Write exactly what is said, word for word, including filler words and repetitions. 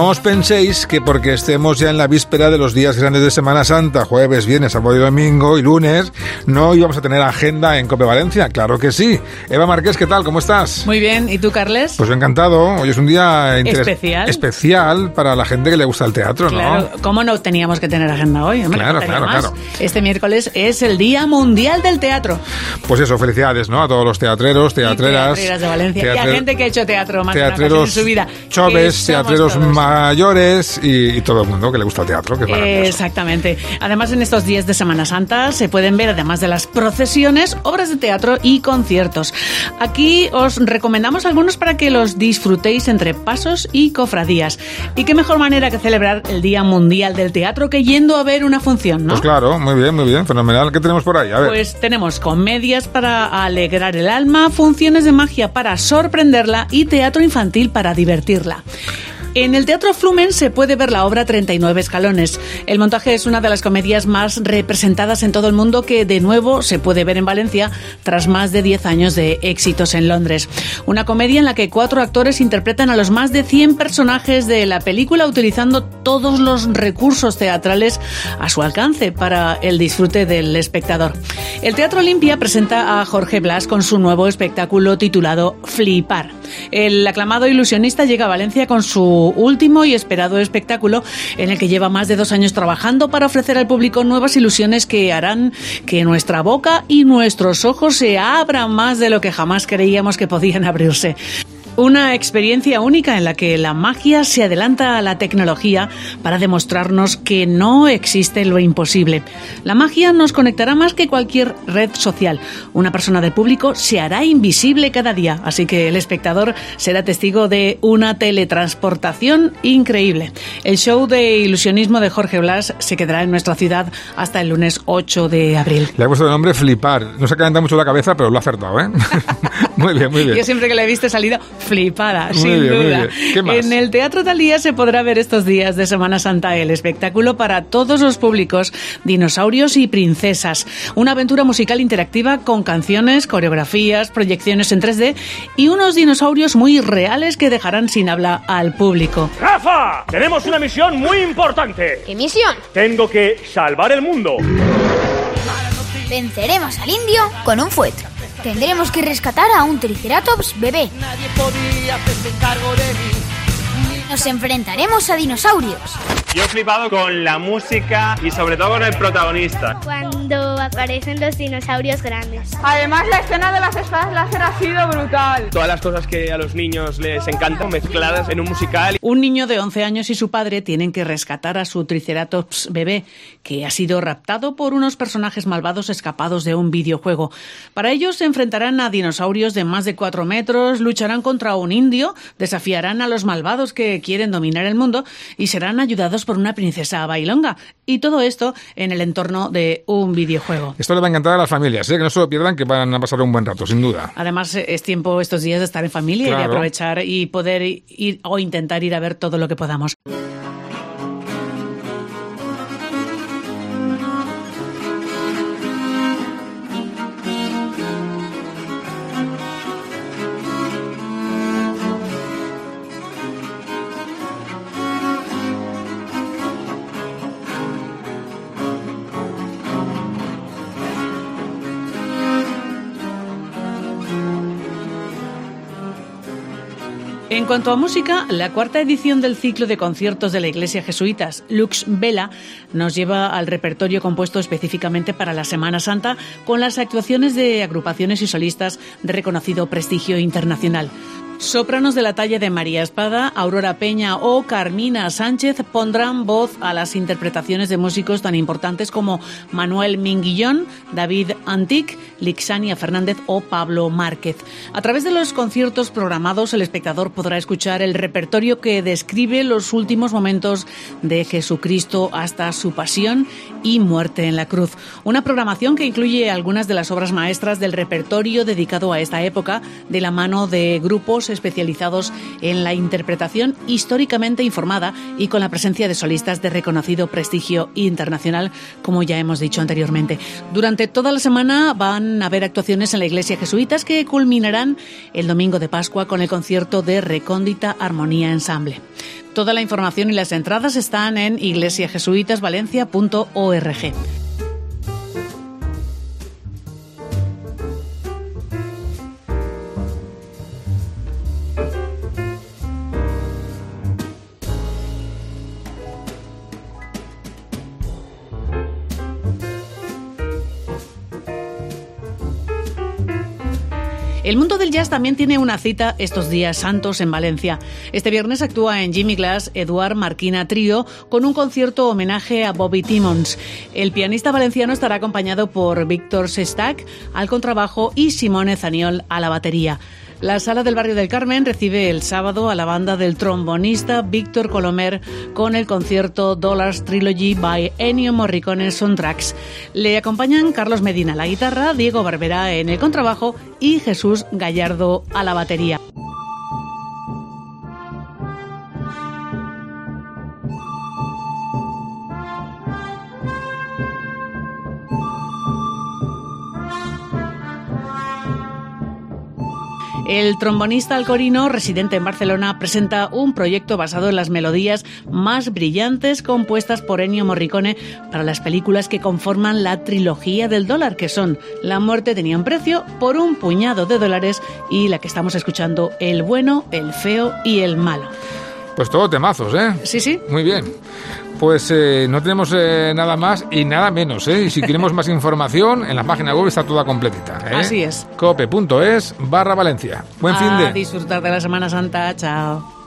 no os penséis que porque estemos ya en la víspera de los días grandes de Semana Santa, jueves, viernes, sábado y domingo y lunes, no íbamos a tener agenda en COPE Valencia. Claro que sí. Eva Marqués, ¿qué tal? ¿Cómo estás? Muy bien. ¿Y tú, Carles? Pues encantado. Hoy es un día interes- especial. especial para la gente que le gusta el teatro, ¿no? Claro. ¿Cómo no teníamos que tener agenda hoy? Hombre, claro, claro, más. claro. Este miércoles es el Día Mundial del Teatro. Pues eso, felicidades, ¿no? A todos los teatreros, teatreras. Y teatreras de Valencia. Teatre- Y a gente que ha hecho teatro más teatreros de una ocasión en su vida. Choves, teatreros todos. mayores y, y todo el mundo que le gusta el teatro, que es maravilloso. Exactamente. Además, en estos días de Semana Santa se pueden ver, además de las procesiones, obras de teatro y conciertos. Aquí os recomendamos algunos para que los disfrutéis entre pasos y cofradías. Y qué mejor manera que celebrar el Día Mundial del Teatro que yendo a ver una función, ¿no? Pues claro, muy bien, muy bien, fenomenal. ¿Qué tenemos por ahí? A ver. Pues tenemos comedias para alegrar el alma, funciones de magia para sorprenderla y teatro infantil para divertirla. En el Teatro Flumen se puede ver la obra treinta y nueve escalones. El montaje es una de las comedias más representadas en todo el mundo que de nuevo se puede ver en Valencia tras más de diez años de éxitos en Londres. Una comedia en la que cuatro actores interpretan a los más de cien personajes de la película utilizando todos los recursos teatrales a su alcance para el disfrute del espectador. El Teatro Olimpia presenta a Jorge Blas con su nuevo espectáculo titulado Flipar. El aclamado ilusionista llega a Valencia con su último y esperado espectáculo en el que lleva más de dos años trabajando para ofrecer al público nuevas ilusiones que harán que nuestra boca y nuestros ojos se abran más de lo que jamás creíamos que podían abrirse. Una experiencia única en la que la magia se adelanta a la tecnología para demostrarnos que no existe lo imposible. La magia nos conectará más que cualquier red social. Una persona del público se hará invisible cada día, así que el espectador será testigo de una teletransportación increíble. El show de ilusionismo de Jorge Blas se quedará en nuestra ciudad hasta el lunes ocho de abril. Le ha puesto el nombre Flipar. No se ha calentado mucho la cabeza, pero lo ha acertado, ¿eh? Muy bien, muy bien. Yo siempre que le he visto he salido flipada, Muy sin bien, muy duda. bien. ¿Qué más? En el Teatro Thalía se podrá ver estos días de Semana Santa el espectáculo para todos los públicos, Dinosaurios y Princesas. Una aventura musical interactiva con canciones, coreografías, proyecciones en tres D y unos dinosaurios muy reales que dejarán sin habla al público. ¡Rafa! Tenemos una misión muy importante. ¿Qué misión? Tengo que salvar el mundo. Venceremos al indio con un fuet. Tendremos que rescatar a un triceratops bebé. Nadie podía hacerse cargo de mí. Nos enfrentaremos a dinosaurios. Yo he flipado con la música y sobre todo con el protagonista. Cuando aparecen los dinosaurios grandes. Además, la escena de las espadas láser ha sido brutal. Todas las cosas que a los niños les encantan mezcladas en un musical. Un niño de once años y su padre tienen que rescatar a su triceratops bebé, que ha sido raptado por unos personajes malvados escapados de un videojuego. Para ellos se enfrentarán a dinosaurios de más de cuatro metros, lucharán contra un indio, desafiarán a los malvados que quieren dominar el mundo y serán ayudados por una princesa bailonga. Y todo esto en el entorno de un videojuego. Esto le va a encantar a las familias, ¿eh? Que no se lo pierdan, que van a pasar un buen rato, sin duda. Además, es tiempo estos días de estar en familia Claro. y de aprovechar y poder ir o intentar ir a ver todo lo que podamos. En cuanto a música, la cuarta edición del ciclo de conciertos de la Iglesia Jesuitas, Lux Vela, nos lleva al repertorio compuesto específicamente para la Semana Santa con las actuaciones de agrupaciones y solistas de reconocido prestigio internacional. Sopranos de la talla de María Espada, Aurora Peña o Carmina Sánchez pondrán voz a las interpretaciones de músicos tan importantes como Manuel Minguillón, David Antic, Lixania Fernández o Pablo Márquez. A través de los conciertos programados, el espectador podrá escuchar el repertorio que describe los últimos momentos de Jesucristo hasta su pasión y muerte en la cruz. Una programación que incluye algunas de las obras maestras del repertorio dedicado a esta época, de la mano de grupos especializados en la interpretación históricamente informada y con la presencia de solistas de reconocido prestigio internacional, como ya hemos dicho anteriormente. Durante toda la semana van a haber actuaciones en la iglesia Jesuitas que culminarán el domingo de Pascua con el concierto de Recóndita Armonía Ensamble. Toda la información y las entradas están en iglesia jesuitas valencia punto org. El mundo del jazz también tiene una cita estos días santos en Valencia. Este viernes actúa en Jimmy Glass Eduard Marquina Trío con un concierto homenaje a Bobby Timmons. El pianista valenciano estará acompañado por Víctor Sestak al contrabajo y Simone Zaniol a la batería. La Sala del Barrio del Carmen recibe el sábado a la banda del trombonista Víctor Colomer con el concierto Dollars Trilogy by Ennio Morricone Soundtracks. Le acompañan Carlos Medina a la guitarra, Diego Barberá en el contrabajo y Jesús Gallardo a la batería. El trombonista alcorino, residente en Barcelona, presenta un proyecto basado en las melodías más brillantes compuestas por Ennio Morricone para las películas que conforman la trilogía del dólar, que son La muerte tenía un precio, Por un puñado de dólares y la que estamos escuchando, El bueno, el feo y el malo. Pues todo temazos, ¿eh? Sí, sí. Muy bien. Pues eh, no tenemos eh, nada más y nada menos, ¿eh? Y si queremos más información, en la página web está toda completita, ¿eh? Así es. cope punto es barra Valencia. Buen fin de... A disfrutar de la Semana Santa. Chao.